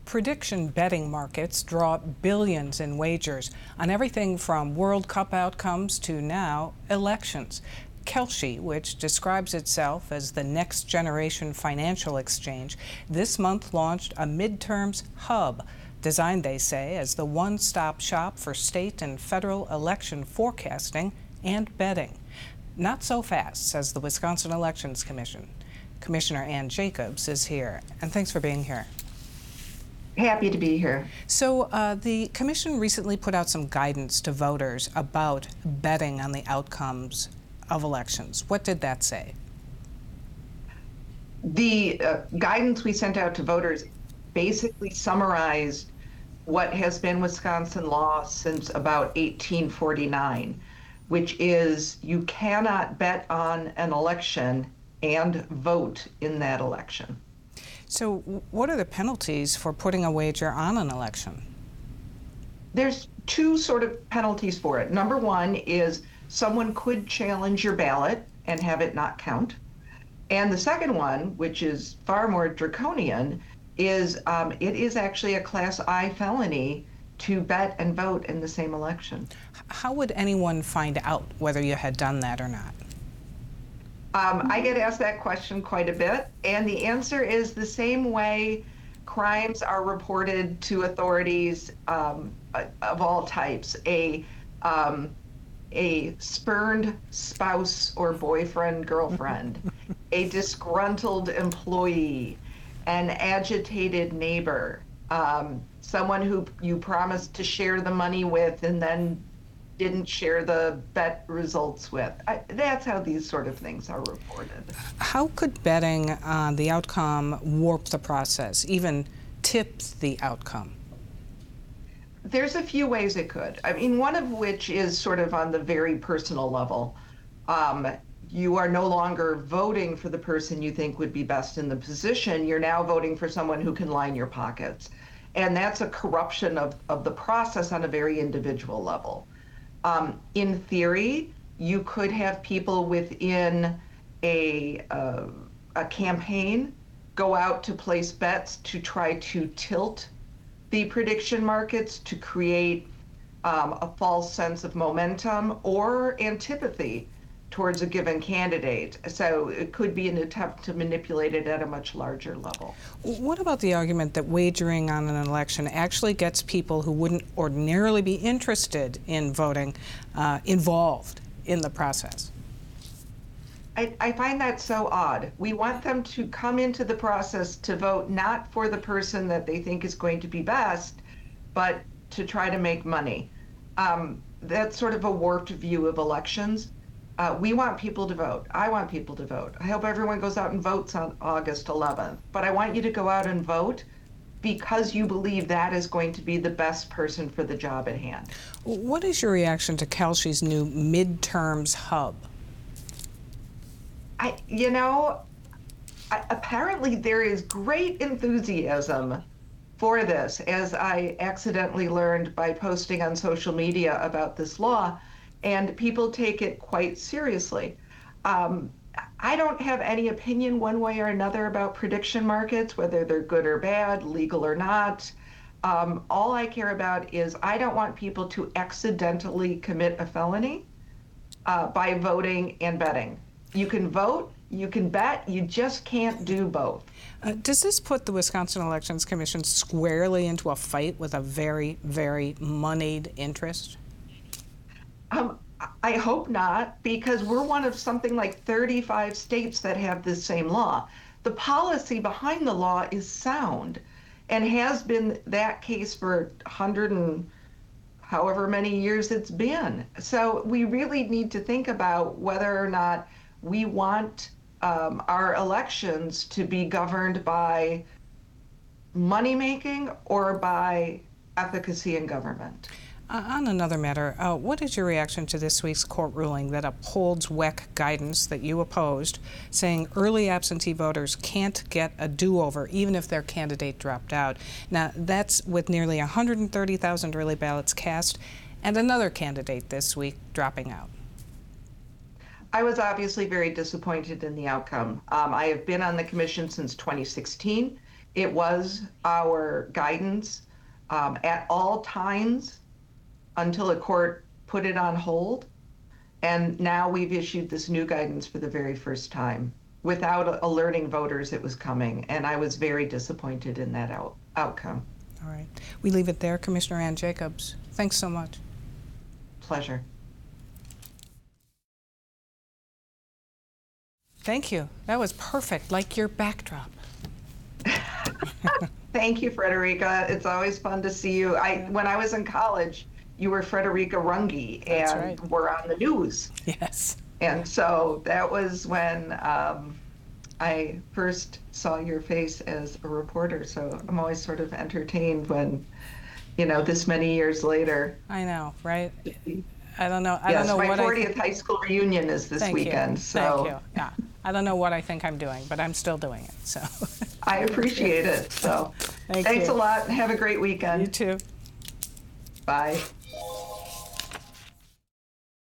Prediction betting markets draw billions in wagers on everything from World Cup outcomes to now elections. Kalshi, which describes itself as the next generation financial exchange, this month launched a midterms hub, designed, they say, as the one-stop shop for state and federal election forecasting and betting. Not so fast, says the Wisconsin Elections Commission. Commissioner Ann Jacobs is here, and thanks for being here. Happy to be here. So the commission recently put out some guidance to voters about betting on the outcomes of elections. What did that say? The guidance we sent out to voters basically summarized what has been Wisconsin law since about 1849, which is you cannot bet on an election and vote in that election. So what are the penalties for putting a wager on an election? There's two sort of penalties for it. Number one is someone could challenge your ballot and have it not count. And the second one, which is far more draconian, is it is actually a Class I felony to bet and vote in the same election. How would anyone find out whether you had done that or not? I get asked that question quite a bit, and the answer is the same way crimes are reported to authorities of all types. A spurned spouse or boyfriend, girlfriend, a disgruntled employee, an agitated neighbor, someone who you promised to share the money with and then didn't share the bet results with. That's how these sort of things are reported. How could betting on the outcome warp the process, even tip the outcome? There's a few ways it could. I mean, one of which is sort of on the very personal level. You are no longer voting for the person you think would be best in the position. You're now voting for someone who can line your pockets. And that's a corruption of the process on a very individual level. In theory, you could have people within a campaign go out to place bets to try to tilt the prediction markets to create a false sense of momentum or antipathy towards a given candidate. So it could be an attempt to manipulate it at a much larger level. What about the argument that wagering on an election actually gets people who wouldn't ordinarily be interested in voting involved in the process? I find that so odd. We want them to come into the process to vote not for the person that they think is going to be best, but to try to make money. That's sort of a warped view of elections. We want people to vote. I want people to vote. I hope everyone goes out and votes on August 11th. But I want you to go out and vote because you believe that is going to be the best person for the job at hand. What is your reaction to Kalshi's new midterms hub? Apparently there is great enthusiasm for this, as I accidentally learned by posting on social media about this law. And people take it quite seriously. I don't have any opinion one way or another about prediction markets, whether they're good or bad, legal or not. All I care about is I don't want people to accidentally commit a felony by voting and betting. You can vote, you can bet, you just can't do both. Does this put the Wisconsin Elections Commission squarely into a fight with a very, very moneyed interest? I hope not, because we're one of something like 35 states that have this same law. The policy behind the law is sound and has been that case for 100 and however many years it's been. So we really need to think about whether or not we want our elections to be governed by money making or by efficacy in government. On another matter, what is your reaction to this week's court ruling that upholds WEC guidance that you opposed, saying early absentee voters can't get a do-over even if their candidate dropped out? Now, that's with nearly 130,000 early ballots cast and another candidate this week dropping out. I was obviously very disappointed in the outcome. I have been on the commission since 2016. It was our guidance at all times until a court put it on hold. And now we've issued this new guidance for the very first time without alerting voters it was coming. And I was very disappointed in that outcome. All right. We leave it there. Commissioner Ann Jacobs, thanks so much. Pleasure. Thank you. That was perfect, like your backdrop. Thank you, Frederica. It's always fun to see you. When I was in college, you were Frederica Runge and were on the news. Yes. And so that was when I first saw your face as a reporter. So I'm always sort of entertained when, this many years later. I know, right? I don't know. Yes, my 40th high school reunion is this weekend. So thank you. Yeah, I don't know what I think I'm doing, but I'm still doing it. So I appreciate it. So thanks a lot. Have a great weekend. You too. Bye.